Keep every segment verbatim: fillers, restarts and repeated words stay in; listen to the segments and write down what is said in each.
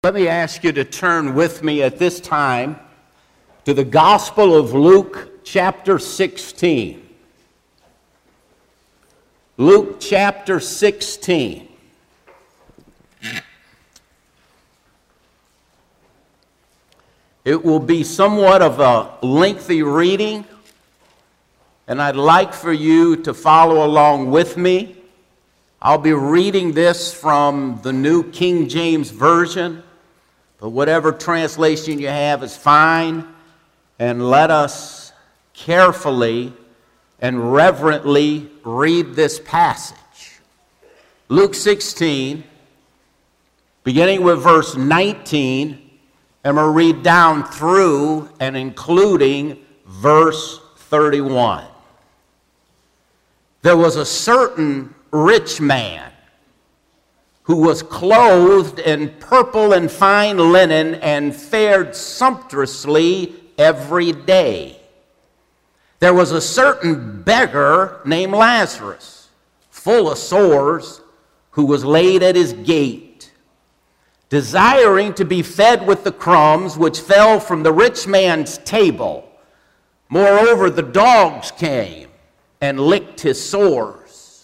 Let me ask you to turn with me at this time to the Gospel of Luke, chapter sixteen. Luke, chapter sixteen. It will be somewhat of a lengthy reading, and I'd like for you to follow along with me. I'll be reading this from the New King James Version. But whatever translation you have is fine, and let us carefully and reverently read this passage. Luke sixteen, beginning with verse nineteen, and we'll read down through and including verse thirty-one. There was a certain rich man who was clothed in purple and fine linen and fared sumptuously every day. There was a certain beggar named Lazarus, full of sores, who was laid at his gate, desiring to be fed with the crumbs which fell from the rich man's table. Moreover, the dogs came and licked his sores.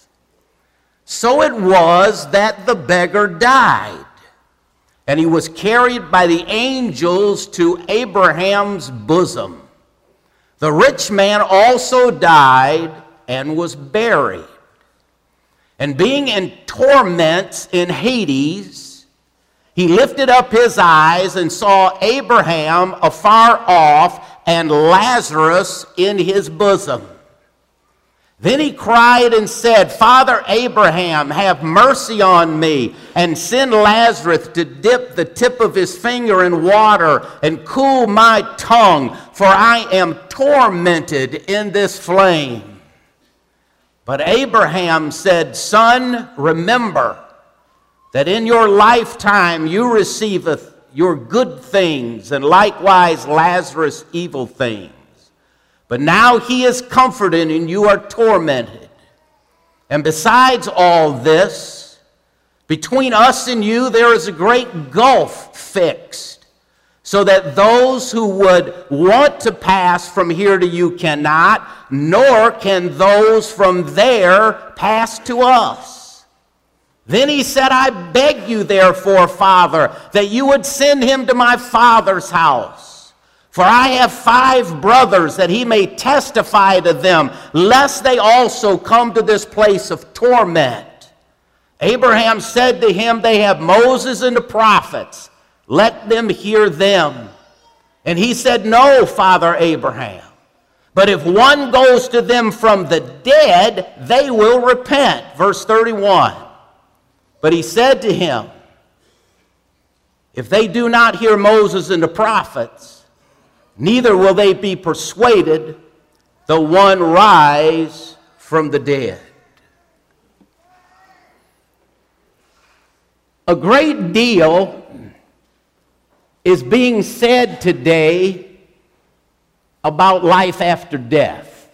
So it was that the beggar died, and he was carried by the angels to Abraham's bosom. The rich man also died and was buried. And being in torments in Hades, he lifted up his eyes and saw Abraham afar off and Lazarus in his bosom. Then he cried and said, Father Abraham, have mercy on me, and send Lazarus to dip the tip of his finger in water and cool my tongue, for I am tormented in this flame. But Abraham said, Son, remember that in your lifetime you receiveth your good things, and likewise Lazarus evil things. But now he is comforted and you are tormented. And besides all this, between us and you there is a great gulf fixed, so that those who would want to pass from here to you cannot, nor can those from there pass to us. Then he said, I beg you therefore, Father, that you would send him to my father's house. For I have five brothers, that he may testify to them, lest they also come to this place of torment. Abraham said to him, They have Moses and the prophets. Let them hear them. And he said, No, Father Abraham. But if one goes to them from the dead, they will repent. Verse thirty-one. But he said to him, If they do not hear Moses and the prophets, neither will they be persuaded, though one rise from the dead. A great deal is being said today about life after death.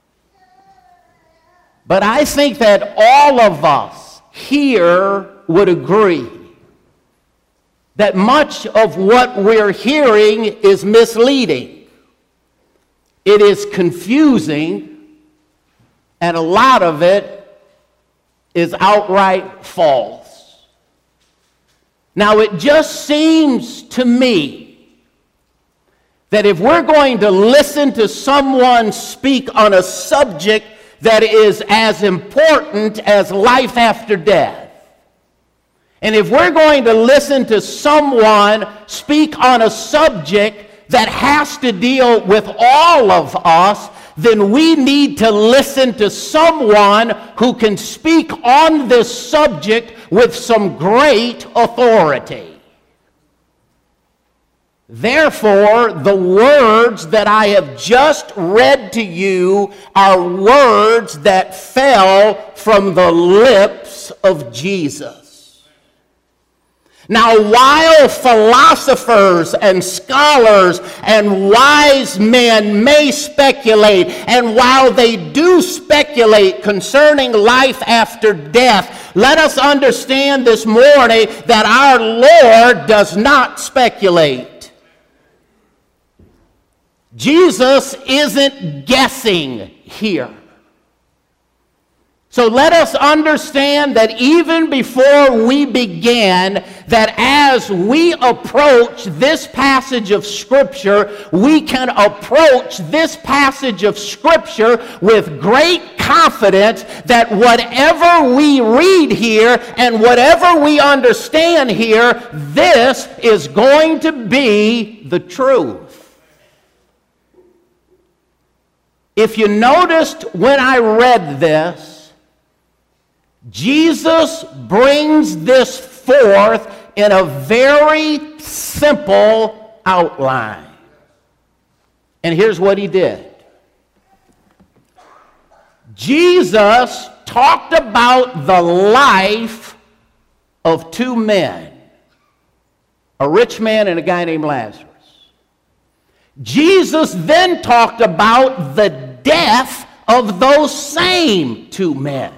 But I think that all of us here would agree that much of what we're hearing is misleading. It is confusing, and a lot of it is outright false. Now, it just seems to me that if we're going to listen to someone speak on a subject that is as important as life after death, and if we're going to listen to someone speak on a subject that has to deal with all of us, then we need to listen to someone who can speak on this subject with some great authority. Therefore, the words that I have just read to you are words that fell from the lips of Jesus. Now, while philosophers and scholars and wise men may speculate, and while they do speculate concerning life after death, let us understand this morning that our Lord does not speculate. Jesus isn't guessing here. So let us understand that even before we begin, that as we approach this passage of Scripture, we can approach this passage of Scripture with great confidence that whatever we read here and whatever we understand here, this is going to be the truth. If you noticed when I read this, Jesus brings this forth in a very simple outline. And here's what he did. Jesus talked about the life of two men, a rich man and a guy named Lazarus. Jesus then talked about the death of those same two men.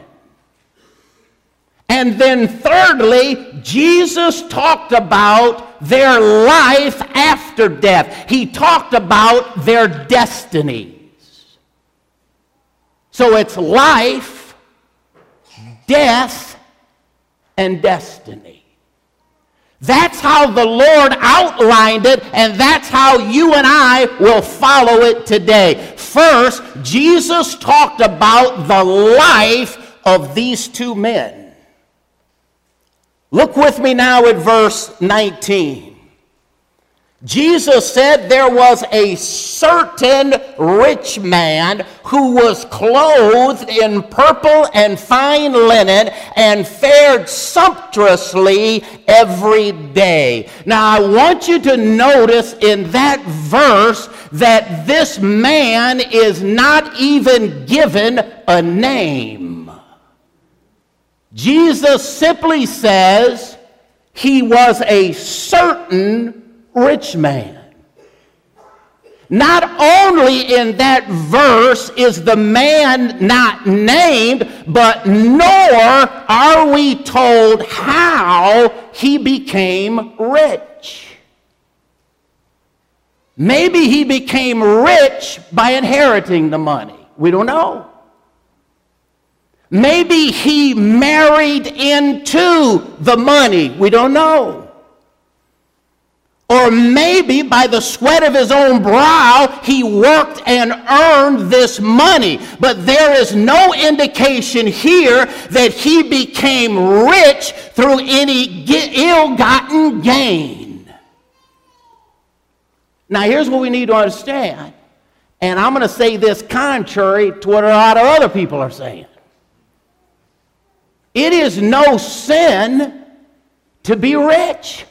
And then thirdly, Jesus talked about their life after death. He talked about their destinies. So it's life, death, and destiny. That's how the Lord outlined it, and that's how you and I will follow it today. First, Jesus talked about the life of these two men. Look with me now at verse nineteen. Jesus said there was a certain rich man who was clothed in purple and fine linen and fared sumptuously every day. Now I want you to notice in that verse that this man is not even given a name. Jesus simply says he was a certain rich man. Not only in that verse is the man not named, but nor are we told how he became rich. Maybe he became rich by inheriting the money. We don't know. Maybe he married into the money. We don't know. Or maybe by the sweat of his own brow, he worked and earned this money. But there is no indication here that he became rich through any ill-gotten gain. Now, here's what we need to understand. And I'm going to say this contrary to what a lot of other people are saying. It is no sin to be rich.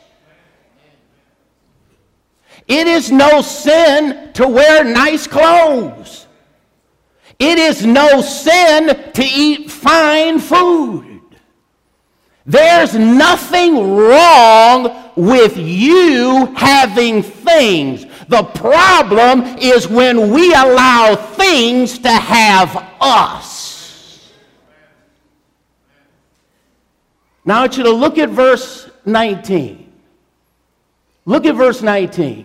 It is no sin to wear nice clothes. It is no sin to eat fine food. There's nothing wrong with you having things. The problem is when we allow things to have us. Now I want you to look at verse nineteen. Look at verse nineteen.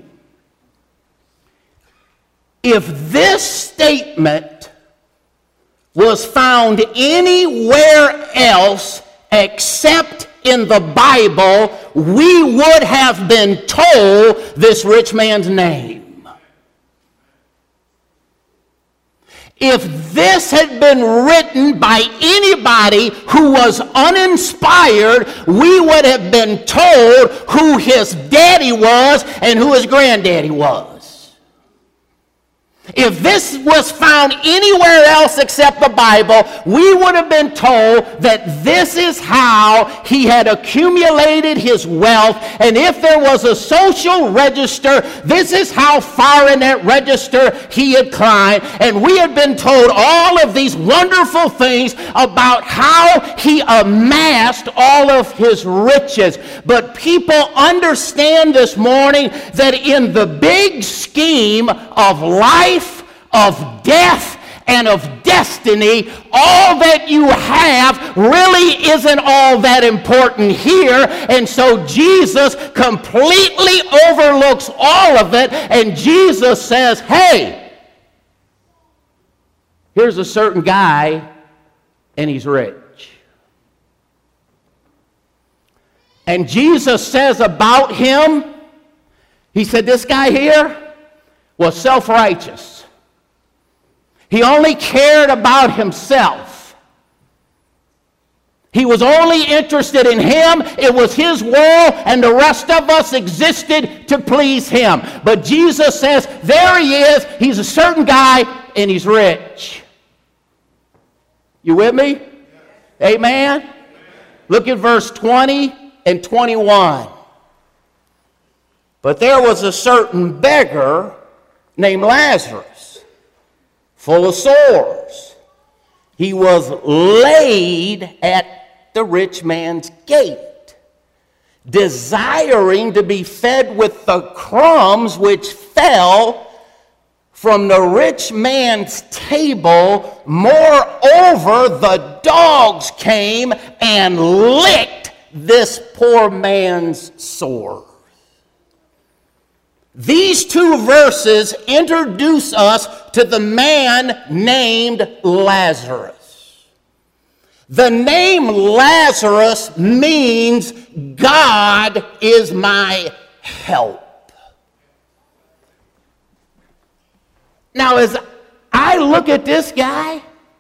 If this statement was found anywhere else except in the Bible, we would have been told this rich man's name. If this had been written by anybody who was uninspired, we would have been told who his daddy was and who his granddaddy was. If this was found anywhere else except the Bible, we would have been told that this is how he had accumulated his wealth. And if there was a social register, this is how far in that register he had climbed. And we had been told all of these wonderful things about how he amassed all of his riches. But people understand this morning that in the big scheme of life, of death, and of destiny, all that you have really isn't all that important here. And so Jesus completely overlooks all of it, and Jesus says, hey, here's a certain guy, and he's rich. And Jesus says about him, he said, this guy here was self-righteous. He only cared about himself. He was only interested in him. It was his world, and the rest of us existed to please him. But Jesus says, there he is. He's a certain guy, and he's rich. You with me? Amen? Amen. Look at verse twenty and twenty-one. But there was a certain beggar named Lazarus, full of sores. He was laid at the rich man's gate, desiring to be fed with the crumbs which fell from the rich man's table. Moreover, the dogs came and licked this poor man's sores. These two verses introduce us to the man named Lazarus. The name Lazarus means God is my help. Now, as I look at this guy,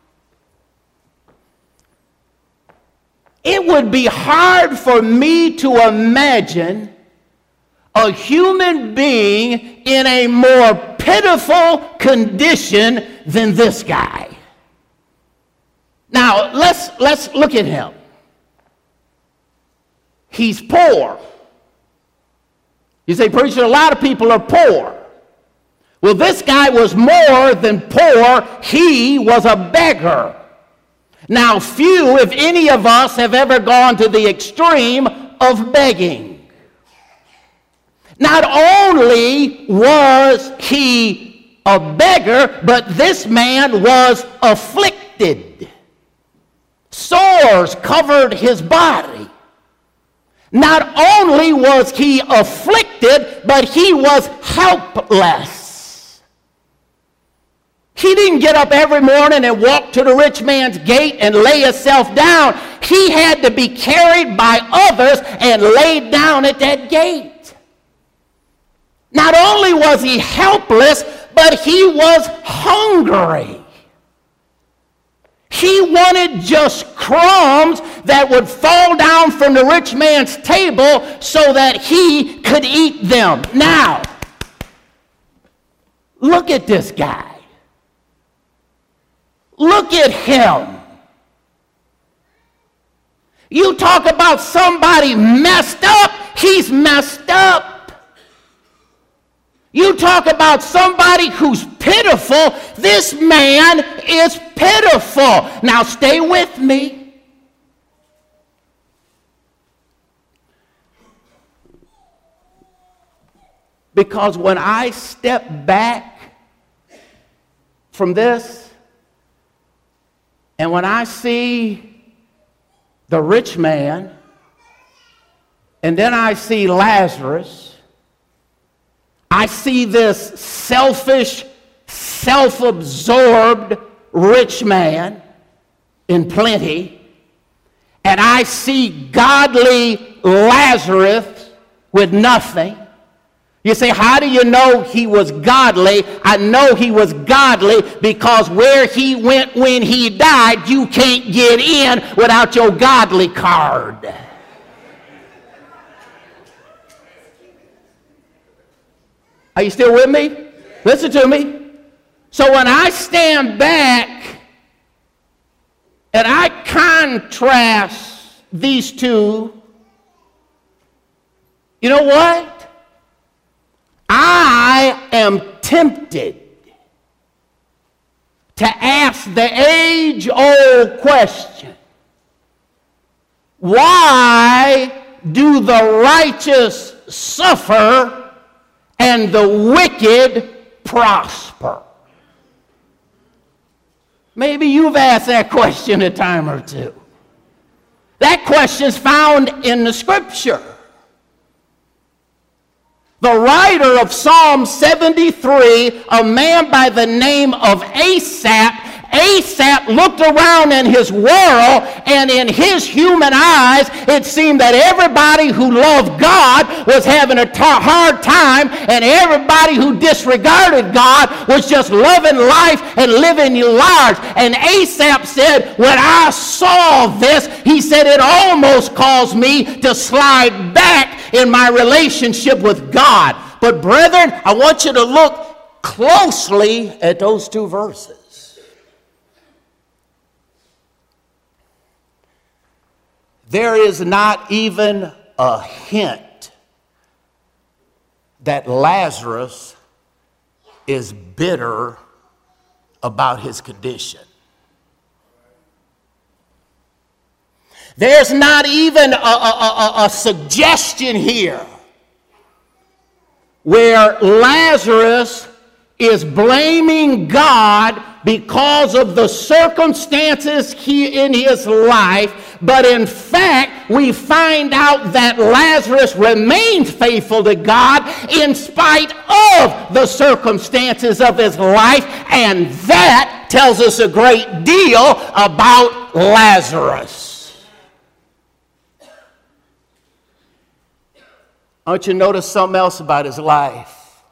it would be hard for me to imagine a human being in a more pitiful condition than this guy. Now, let's, let's look at him. He's poor. You say, preacher, a lot of people are poor. Well, this guy was more than poor. He was a beggar. Now, few, if any of us, have ever gone to the extreme of begging. Not only was he a beggar, but this man was afflicted. Sores covered his body. Not only was he afflicted, but he was helpless. He didn't get up every morning and walk to the rich man's gate and lay himself down. He had to be carried by others and laid down at that gate. Not only was he helpless, but he was hungry. He wanted just crumbs that would fall down from the rich man's table so that he could eat them. Now, look at this guy. Look at him. You talk about somebody messed up, he's messed up. You talk about somebody who's pitiful, this man is pitiful. Now stay with me. Because when I step back from this, and when I see the rich man, and then I see Lazarus, I see this selfish, self-absorbed rich man in plenty, and I see godly Lazarus with nothing. You say, how do you know he was godly? I know he was godly because where he went when he died, you can't get in without your godly card. Are you still with me? Listen to me. So when I stand back and I contrast these two, you know what? I am tempted to ask the age-old question: why do the righteous suffer and the wicked prosper? Maybe you've asked that question a time or two. That question's found in the Scripture. The writer of Psalm seventy-three, a man by the name of Asaph, Asaph looked around in his world, and in his human eyes, it seemed that everybody who loved God was having a t- hard time, and everybody who disregarded God was just loving life and living large. And Asaph said, when I saw this, he said, it almost caused me to slide back in my relationship with God. But brethren, I want you to look closely at those two verses. There is not even a hint that Lazarus is bitter about his condition. There's not even a, a, a, a suggestion here where Lazarus is blaming God because of the circumstances he, in his life, but in fact, we find out that Lazarus remained faithful to God in spite of the circumstances of his life, and that tells us a great deal about Lazarus. I want you to notice something else about his life.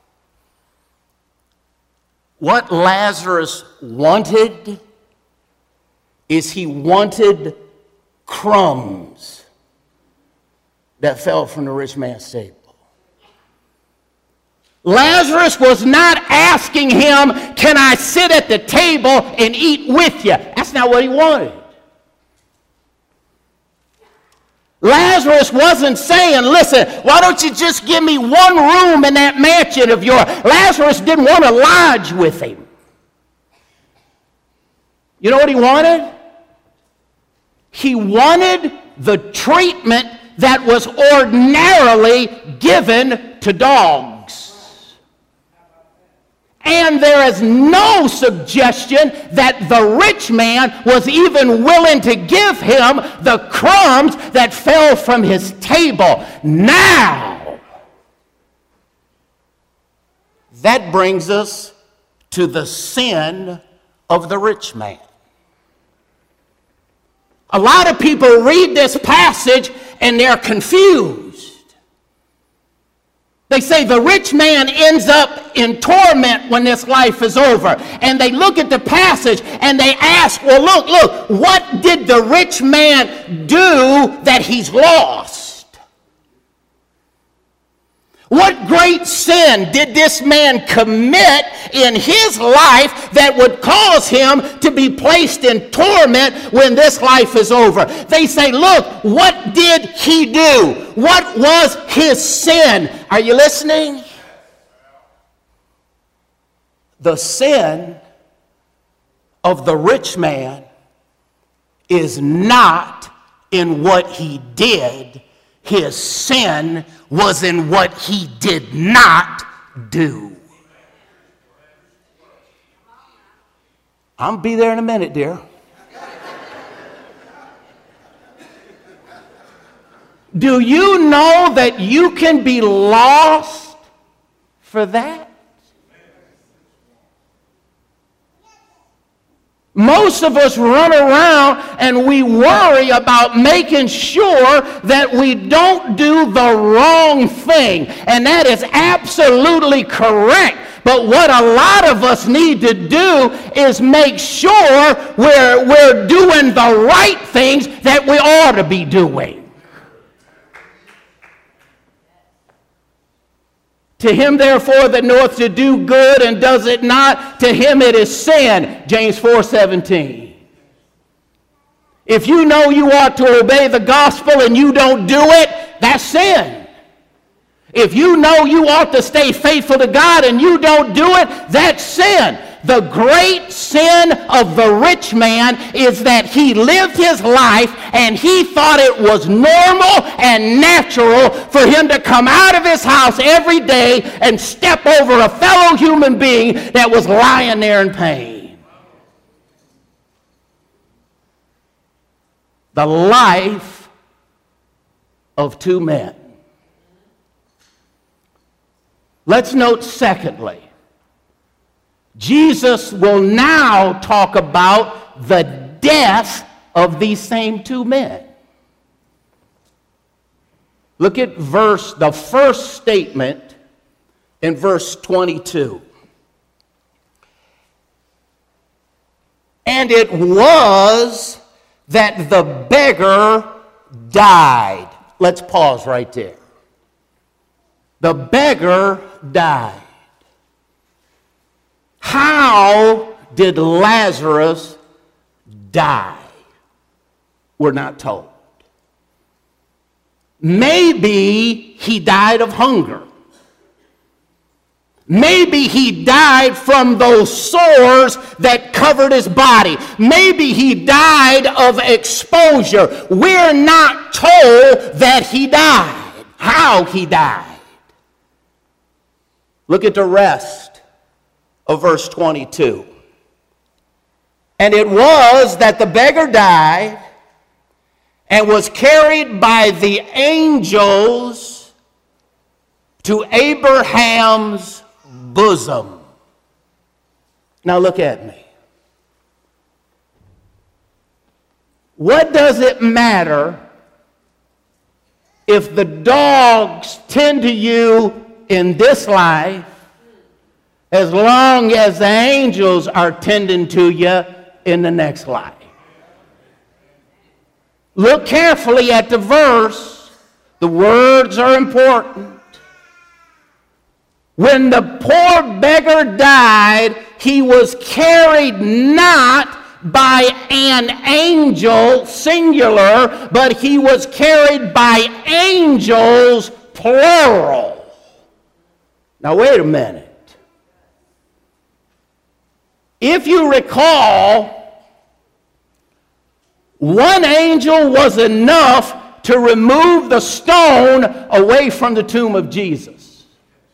What Lazarus wanted is he wanted crumbs that fell from the rich man's table. Lazarus was not asking him, can I sit at the table and eat with you? That's not what he wanted. Lazarus wasn't saying, listen, why don't you just give me one room in that mansion of yours? Lazarus didn't want to lodge with him. You know what he wanted? He wanted the treatment that was ordinarily given to dogs. And there is no suggestion that the rich man was even willing to give him the crumbs that fell from his table. Now, that brings us to the sin of the rich man. A lot of people read this passage and they're confused. They say the rich man ends up in torment when this life is over. And they look at the passage and they ask, well, look, look, what did the rich man do that he's lost? What great sin did this man commit in his life that would cause him to be placed in torment when this life is over? They say, look, what did he do? What was his sin? Are you listening? The sin of the rich man is not in what he did. His sin was in what he did not do. I'll be there in a minute, dear. Do you know that you can be lost for that? Most of us run around and we worry about making sure that we don't do the wrong thing. And that is absolutely correct. But what a lot of us need to do is make sure we're, we're doing the right things that we ought to be doing. To him, therefore, that knoweth to do good and does it not, to him it is sin. James four seventeen. If you know you ought to obey the gospel and you don't do it, that's sin. If you know you ought to stay faithful to God and you don't do it, that's sin. The great sin of the rich man is that he lived his life and he thought it was normal and natural for him to come out of his house every day and step over a fellow human being that was lying there in pain. The life of two men. Let's note, secondly, Jesus will now talk about the death of these same two men. Look at verse, the first statement in verse twenty-two. And it was that the beggar died. Let's pause right there. The beggar died. How did Lazarus die? We're not told. Maybe he died of hunger. Maybe he died from those sores that covered his body. Maybe he died of exposure. We're not told that he died, how he died. Look at the rest of verse twenty-two. And it was that the beggar died and was carried by the angels to Abraham's bosom. Now look at me. What does it matter if the dogs tend to you in this life as long as the angels are tending to you in the next life? Look carefully at the verse. The words are important. When the poor beggar died, he was carried not by an angel, singular, but he was carried by angels, plural. Now wait a minute. If you recall, one angel was enough to remove the stone away from the tomb of Jesus.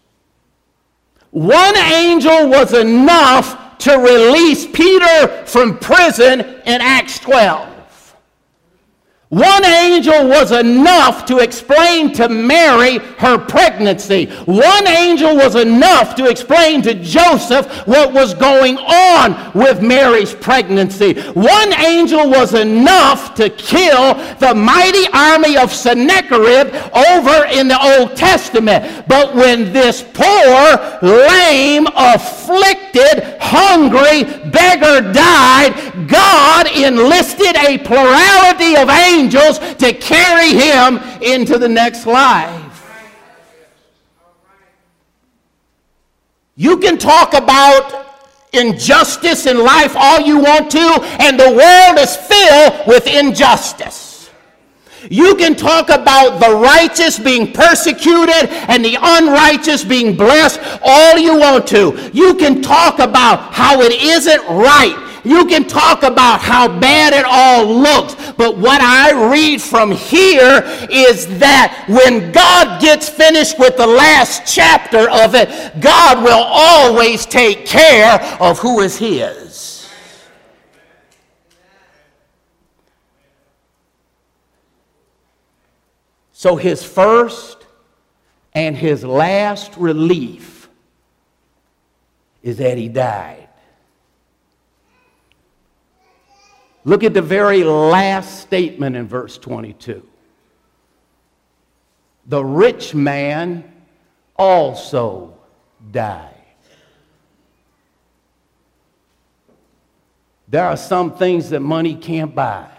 One angel was enough to release Peter from prison in Acts twelve. One angel was enough to explain to Mary her pregnancy. One angel was enough to explain to Joseph what was going on with Mary's pregnancy. One angel was enough to kill the mighty army of Sennacherib over in the Old Testament. But when this poor, lame, afflicted, hungry beggar died, God enlisted a plurality of angels angels to carry him into the next life. You can talk about injustice in life all you want to, and the world is filled with injustice. You can talk about the righteous being persecuted and the unrighteous being blessed all you want to. You can talk about how it isn't right. You can talk about how bad it all looks, but what I read from here is that when God gets finished with the last chapter of it, God will always take care of who is his. So his first and his last relief is that he died. Look at the very last statement in verse twenty-two. The rich man also died. There are some things that money can't buy.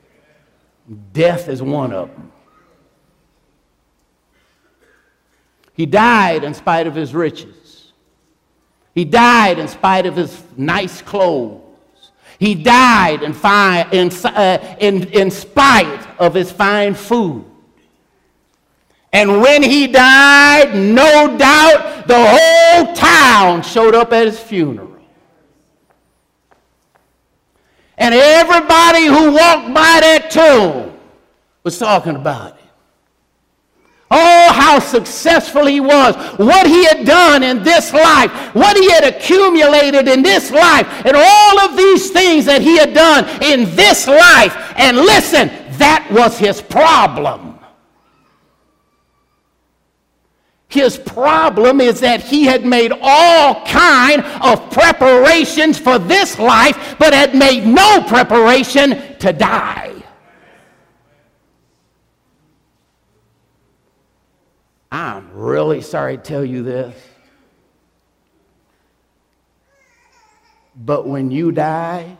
Death is one of them. He died in spite of his riches. He died in spite of his nice clothes. He died in, fi- in, uh, in, in spite of his fine food. And when he died, no doubt the whole town showed up at his funeral. And everybody who walked by that tomb was talking about it. Oh, how successful he was, what he had done in this life, what he had accumulated in this life, and all of these things that he had done in this life. And listen, that was his problem. His problem is that he had made all kind of preparations for this life, but had made no preparation to die. I'm really sorry to tell you this, but when you die,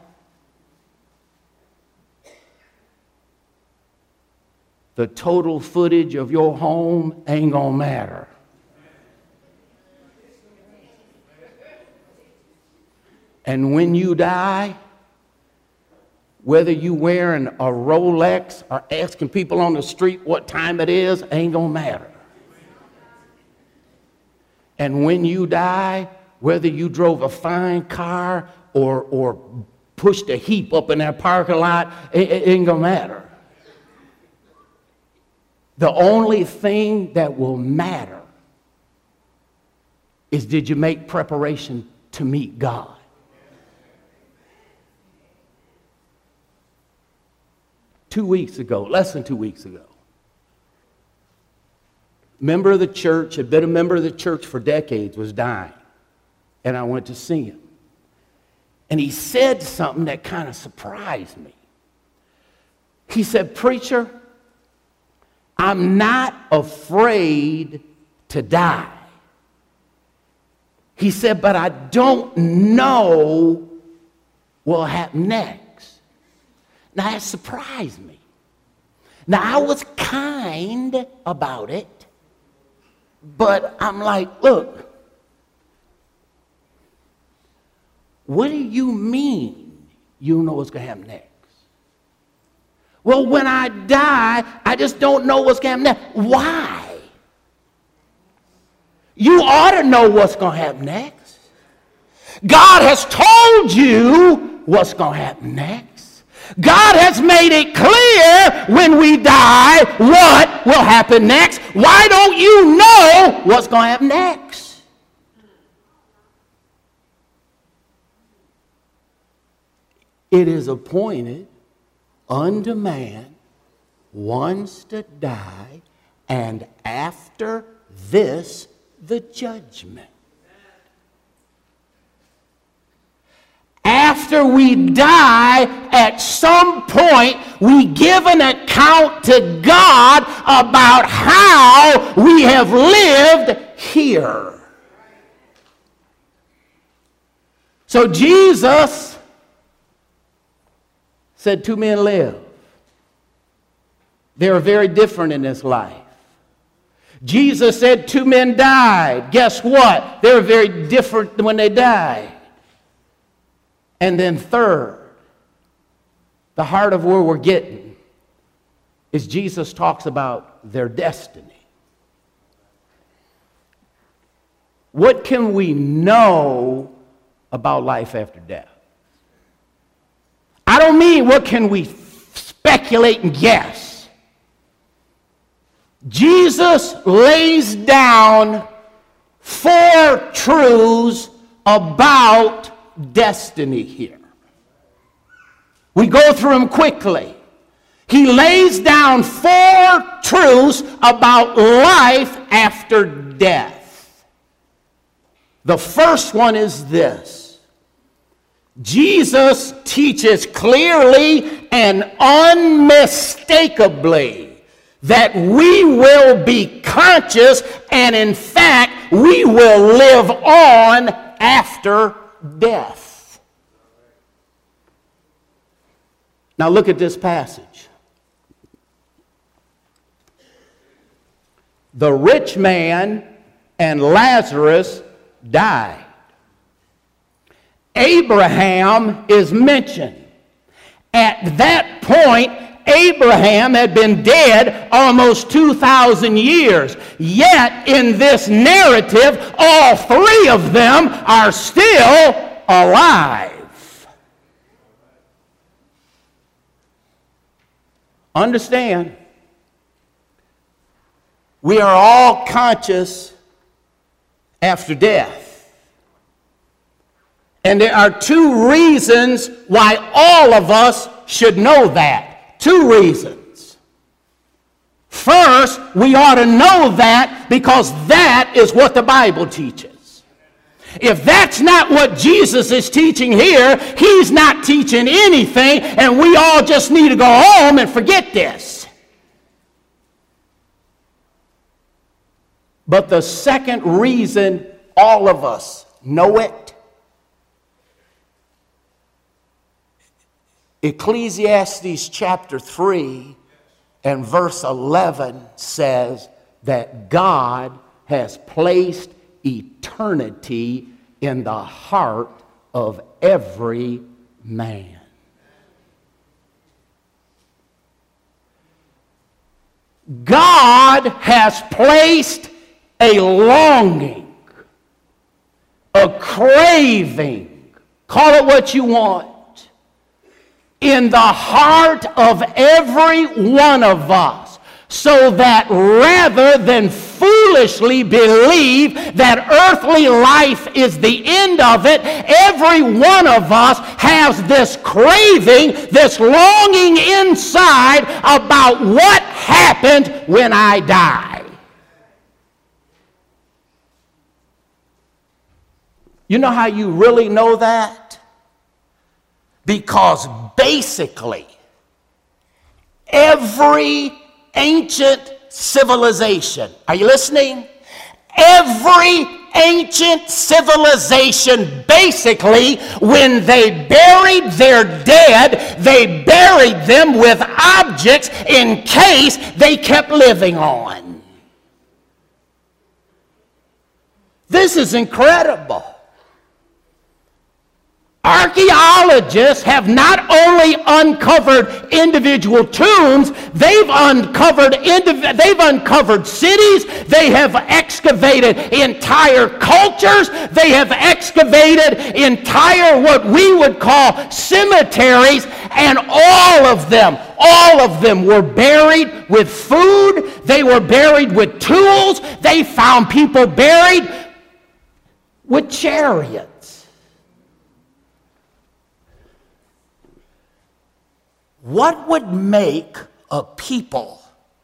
the total footage of your home ain't gonna matter. And when you die, whether you wearing a Rolex or asking people on the street what time it is, ain't gonna matter. And when you die, whether you drove a fine car or, or pushed a heap up in that parking lot, it, it ain't gonna matter. The only thing that will matter is, did you make preparation to meet God? Two weeks ago, less than two weeks ago, member of the church, had been a member of the church for decades, was dying. And I went to see him. And he said something that kind of surprised me. He said, "Preacher, I'm not afraid to die." He said, "But I don't know what will happen next." Now, that surprised me. Now, I was kind about it, but I'm like, look, what do you mean you don't know what's going to happen next? Well, when I die, I just don't know what's going to happen next. Why? You ought to know what's going to happen next. God has told you what's going to happen next. God has made it clear when we die what will happen next. Why don't you know what's going to happen next? It is appointed unto man once to die, and after this the judgment. After we die, at some point, we give an account to God about how we have lived here. So Jesus said two men live. They are very different in this life. Jesus said two men died. Guess what? They were very different when they died. And then third, the heart of where we're getting is Jesus talks about their destiny. What can we know about life after death? I don't mean what can we speculate and guess. Jesus lays down four truths about destiny here. We go through them quickly. He lays down four truths about life after death. The first one is this: Jesus teaches clearly and unmistakably that we will be conscious, and in fact we will live on after death. Now look at this passage. The rich man and Lazarus died. Abraham is mentioned. At that point, Abraham had been dead almost two thousand years. Yet, in this narrative, all three of them are still alive. Understand, we are all conscious after death. And there are two reasons why all of us should know that. Two reasons. First, we ought to know that because that is what the Bible teaches. If that's not what Jesus is teaching here, he's not teaching anything, and we all just need to go home and forget this. But the second reason all of us know it, Ecclesiastes chapter three and verse eleven says that God has placed eternity in the heart of every man. God has placed a longing, a craving, call it what you want, in the heart of every one of us, so that rather than foolishly believe that earthly life is the end of it, every one of us has this craving, this longing inside about what happened when I die. You know how you really know that? Because basically, every ancient civilization, are you listening? Every ancient civilization, basically, when they buried their dead, they buried them with objects in case they kept living on. This is incredible. Archaeologists have not only uncovered individual tombs, they've uncovered indiv- they've uncovered cities, they have excavated entire cultures, they have excavated entire what we would call cemeteries, and all of them, all of them were buried with food, they were buried with tools, they found people buried with chariots. What would make a people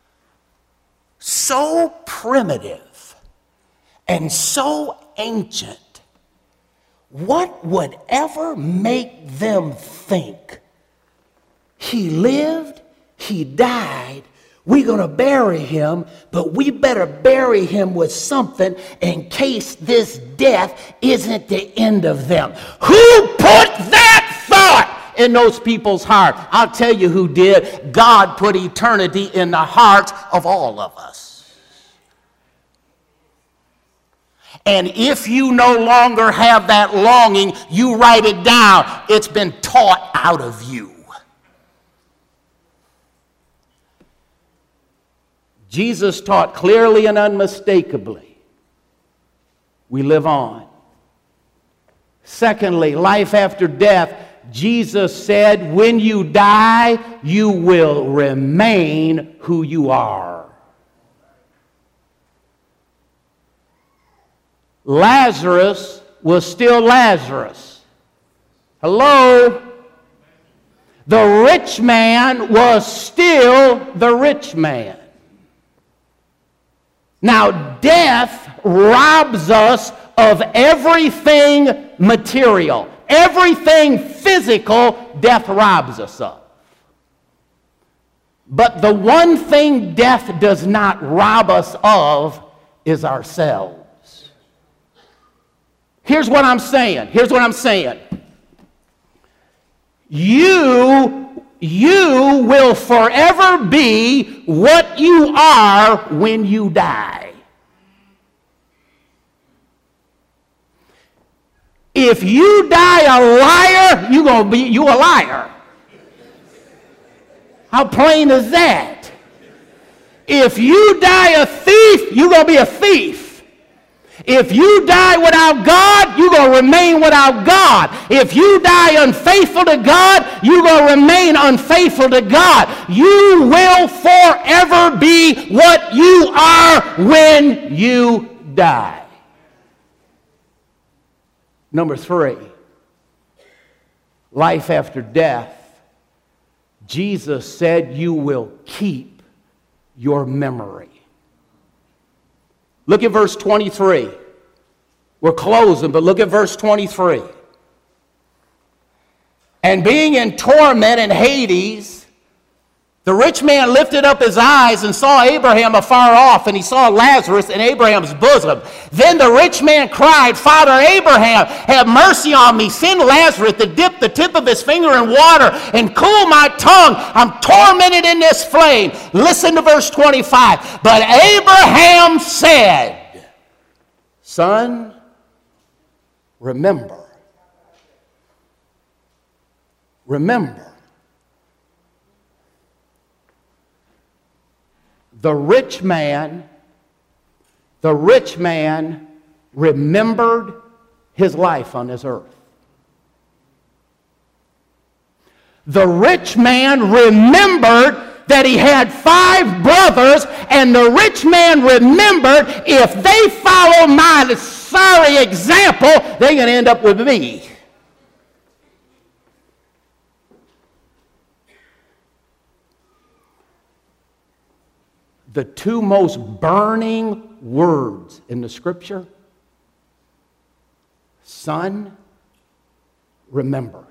so primitive and so ancient, what would ever make them think, he lived, he died, we're going to bury him, but we better bury him with something in case this death isn't the end of them? Who put that thought in those people's heart? I'll tell you who did. God put eternity in the hearts of all of us. And if you no longer have that longing, you write it down. It's been taught out of you. Jesus taught clearly and unmistakably, we live on. Secondly, life after death. Jesus said, when you die, you will remain who you are. Lazarus was still Lazarus. Hello? The rich man was still the rich man. Now, death robs us of everything material. Everything physical, death robs us of. But the one thing death does not rob us of is ourselves. Here's what I'm saying. Here's what I'm saying. You, you will forever be what you are when you die. If you die a liar, you gonna be you a liar. How plain is that? If you die a thief, you're going to be a thief. If you die without God, you're going to remain without God. If you die unfaithful to God, you're going to remain unfaithful to God. You will forever be what you are when you die. Number three, life after death. Jesus said you will keep your memory. Look at verse twenty-three. We're closing, but look at verse twenty-three. And being in torment in Hades, the rich man lifted up his eyes and saw Abraham afar off, and he saw Lazarus in Abraham's bosom. Then the rich man cried, Father Abraham, have mercy on me. Send Lazarus to dip the tip of his finger in water and cool my tongue. I'm tormented in this flame. Listen to verse twenty-five. But Abraham said, Son, remember. Remember. The rich man, the rich man remembered his life on this earth. The rich man remembered that he had five brothers, and the rich man remembered, if they follow my sorry example, they're going to end up with me. The two most burning words in the scripture, son, remember.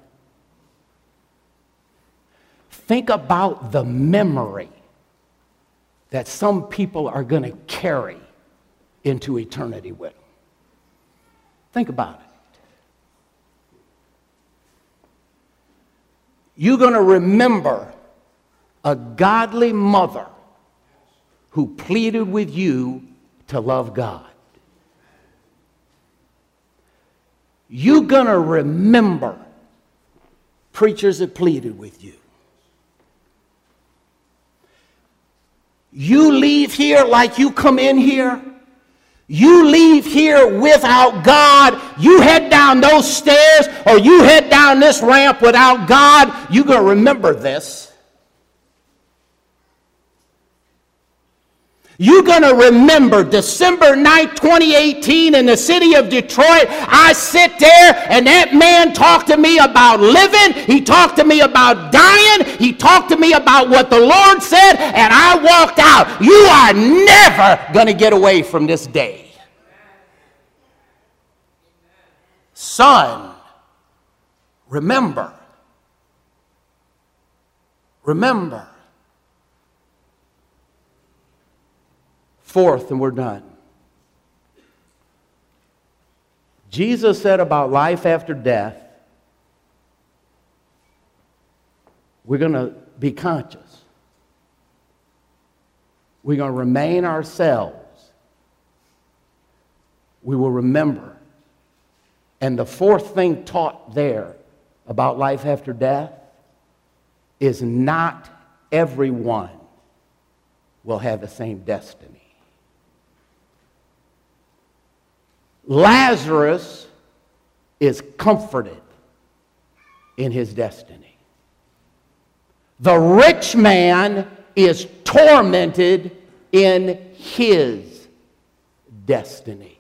Think about the memory that some people are going to carry into eternity with them. Think about it. You're going to remember a godly mother who pleaded with you to love God. You're going to remember preachers that pleaded with you. You leave here like you come in here. You leave here without God. You head down those stairs or you head down this ramp without God. You're going to remember this. You're going to remember December ninth, twenty eighteen in the city of Detroit. I sit there and that man talked to me about living. He talked to me about dying. He talked to me about what the Lord said, and I walked out. You are never going to get away from this day. Son, remember. Remember. Fourth, and we're done. Jesus said about life after death, we're going to be conscious. We're going to remain ourselves. We will remember. And the fourth thing taught there about life after death is not everyone will have the same destiny. Lazarus is comforted in his destiny. The rich man is tormented in his destiny.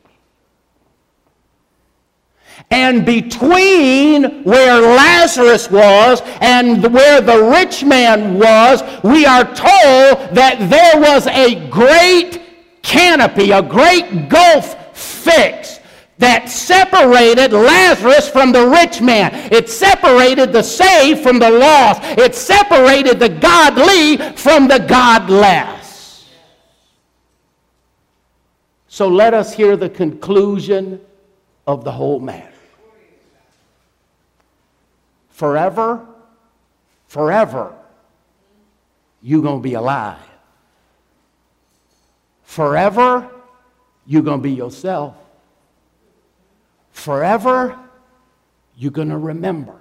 And between where Lazarus was and where the rich man was, we are told that there was a great canopy, a great gulf fixed that separated Lazarus from the rich man. It separated the saved from the lost. It separated the godly from the godless. So let us hear the conclusion of the whole matter. Forever, forever, you're going to be alive. Forever, you're going to be yourself. Forever, you're going to remember.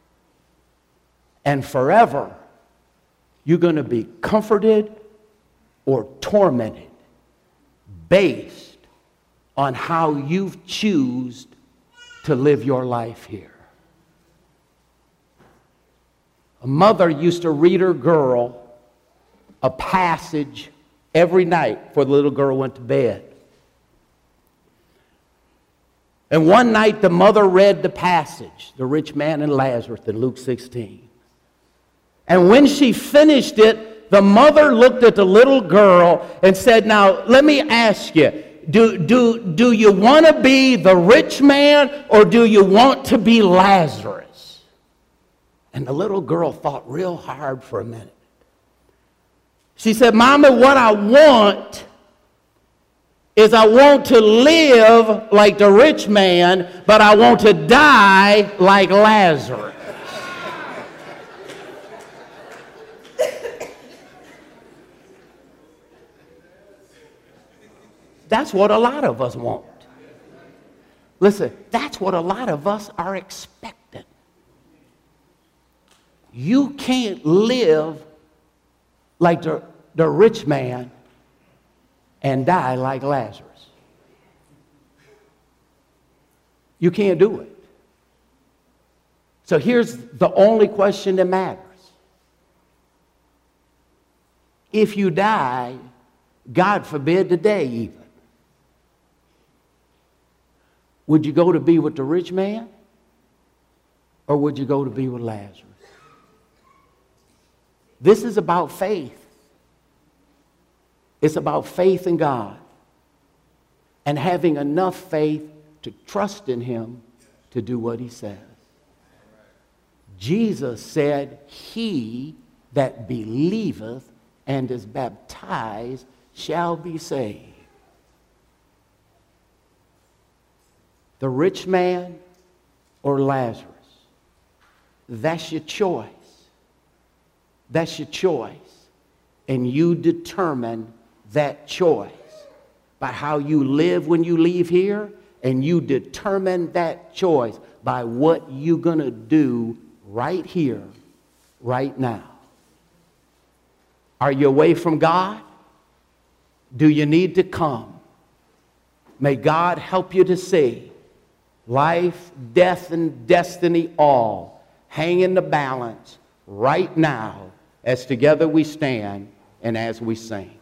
And forever, you're going to be comforted or tormented based on how you choose to live your life here. A mother used to read her girl a passage every night before the little girl went to bed. And one night the mother read the passage, the rich man and Lazarus in Luke sixteen. And when she finished it, the mother looked at the little girl and said, now, let me ask you, do, do, do you want to be the rich man or do you want to be Lazarus? And the little girl thought real hard for a minute. She said, Mama, what I want is I want to live like the rich man, but I want to die like Lazarus. That's what a lot of us want. Listen, that's what a lot of us are expecting. You can't live like the, the rich man and die like Lazarus. You can't do it. So here's the only question that matters. If you die, God forbid today even, would you go to be with the rich man or would you go to be with Lazarus? This is about faith. It's about faith in God and having enough faith to trust in him to do what he says. Jesus said, he that believeth and is baptized shall be saved. The rich man or Lazarus, that's your choice. That's your choice. And you determine that choice by how you live when you leave here, and you determine that choice by what you're going to do right here, right now. Are you away from God? Do you need to come? May God help you to see life, death, and destiny all hang in the balance right now as together we stand and as we sing.